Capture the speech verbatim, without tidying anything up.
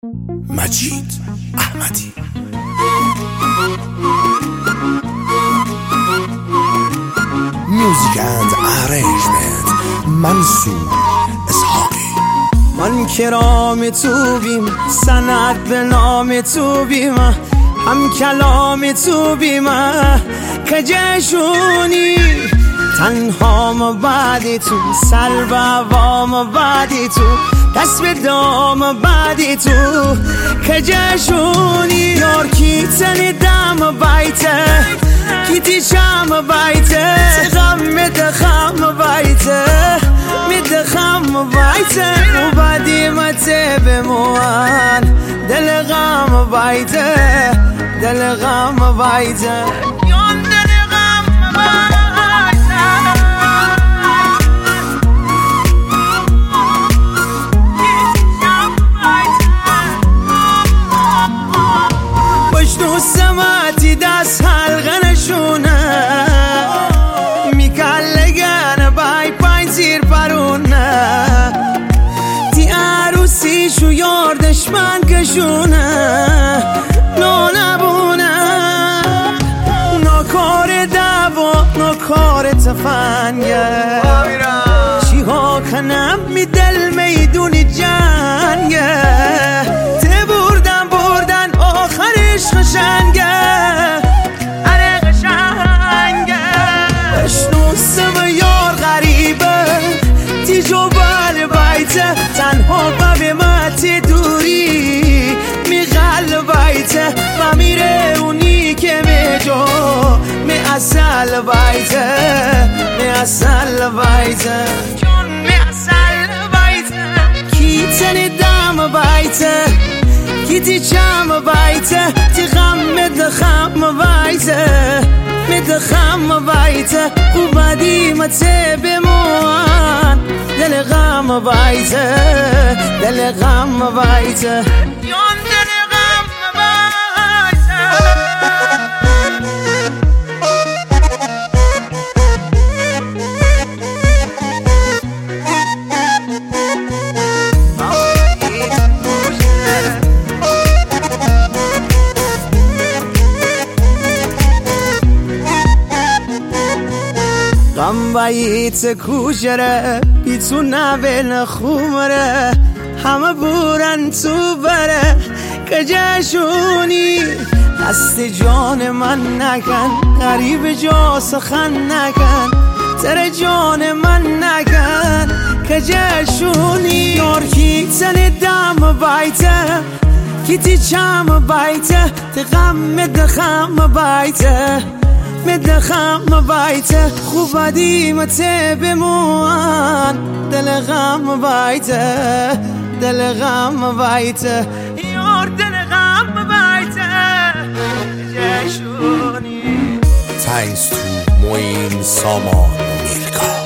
مجید احمدی. Music and arrangement منصور اسحاقی. من کرام تو بیم، سند به نام تو بیم، هم کلام تو بیم، کجشونی تنهام بعدی تو، سلب عوام بعدی تو، دست به دام بعدی تو، کجشونی یار کی تنی دم بایته، کی تیشم بایته، غم مدخم بایته، مدخم بایته، و بعدی مته بموان دل غم بایته، دل غم بایته. سماتی دست حلقه نشونه میکلگن بای پای زیر پرونه، تی عروسی شو یار دشمن کشونه، نو نبونه ناکار دوا ناکار تفنگه، چی ها کنم می دل میدونی جنگه، قشنگه اره قشنگه بشنوسم یار غریبه تیجو بل بایته، تنها به متی دوری میغل بایته، و میره اونی که میجو می اصل بایته، می اصل بایته، می اصل بایته، کی تنی دم بایته، کی تی چم بایته، تی غم مدخم بایته، مدخم بایته، و بعدی مته بموان دل غم بایته، دل غم بایته، یون دل غم بایته. غم بایت کوشره بی تو نبین خومره، همه بورن تو بره کجشونی، دست جان من نکن غریب جا سخن نکن، تر جان من نکن کجشونی یار کی تن دم بایته، کی تی چم بایته، تی غم مدخم بایته، مدخم بایته، خوب بدی مته بموان دل غم بایته، دل غم بایته، یار دل غم بایته جشونی. Thanks to موین سامان و میلکا.